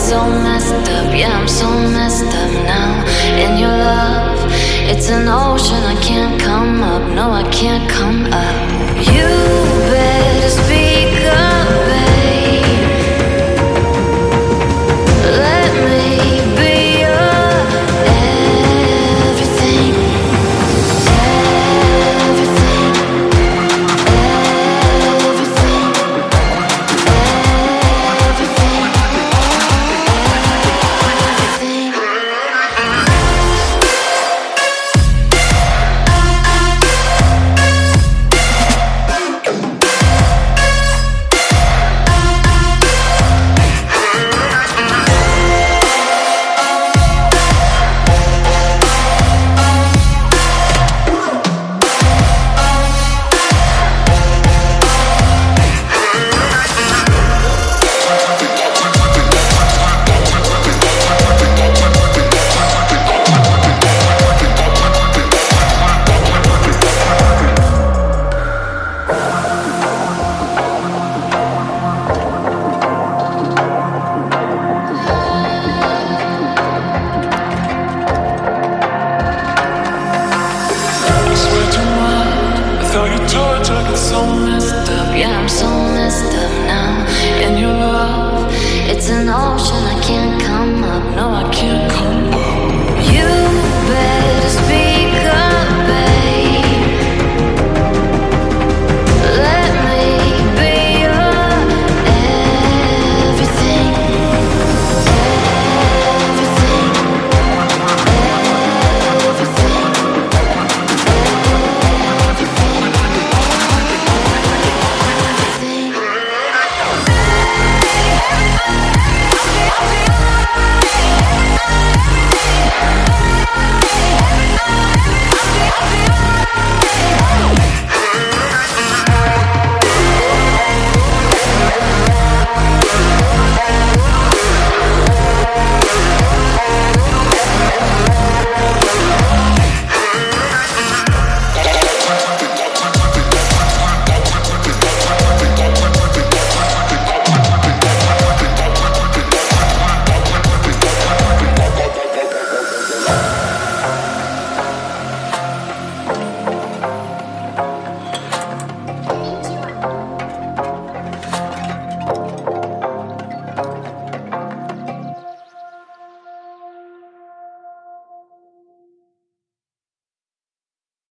so messed up, yeah, I'm so messed up now. In your love, it's an ocean, I can't come up, no, I can't come up. You better speak up, babe. Let me be your everything, everything, everything, everything, everything. Yeah, I'm so messed up now. In your love, it's an ocean, I can't